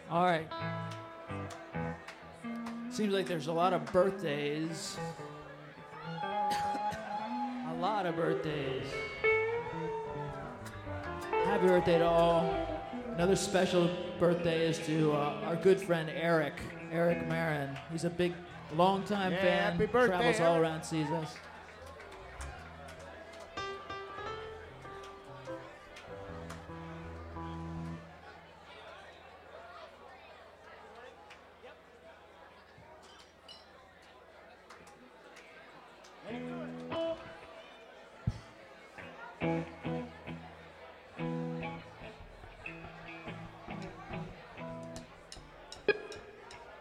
All right. Seems like there's a lot of birthdays. A lot of birthdays. Happy birthday to all. Another special birthday is to our good friend Eric Marin. He's a big, long-time fan. Happy birthday, Travels all Eric. around, sees us. Thank you.